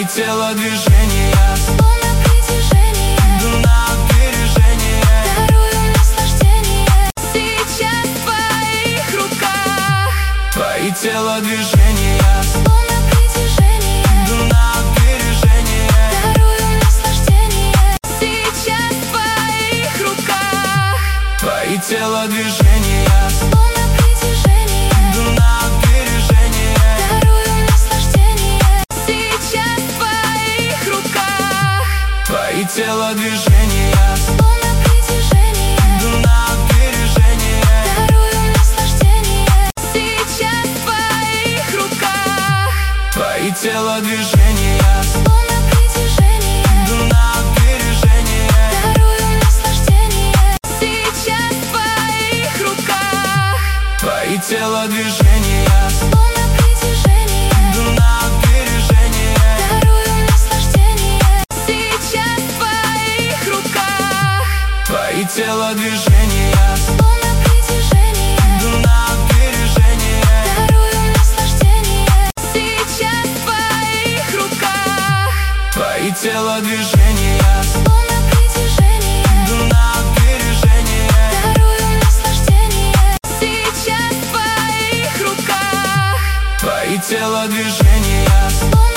телодвижения, словно притяжение, иду на опережение. дарую наслаждение. Сейчас в твоих руках Твои телодвижения, словно притяжение, иду на опережение. дарую наслаждение. Сейчас в твоих руках Твои телодвижения, словно притяжение, иду на опережение. дарую наслаждение. Сейчас в твоих руках Твои телодвижения, словно притяжение, иду на опережение. дарую наслаждение. Сейчас в твоих руках Твои телодвижения, словно притяжение, иду на опережение. дарую наслаждение. Сейчас в твоих руках Твои телодвижения, словно притяжение, иду на опережение. дарую наслаждение. Сейчас в твоих руках Твои телодвижения, словно притяжение, иду на опережение. дарую наслаждение. Сейчас в твоих руках Твои телодвижения, словно притяжение, иду на опережение. дарую наслаждение. Сейчас в твоих руках Твои телодвижения, словно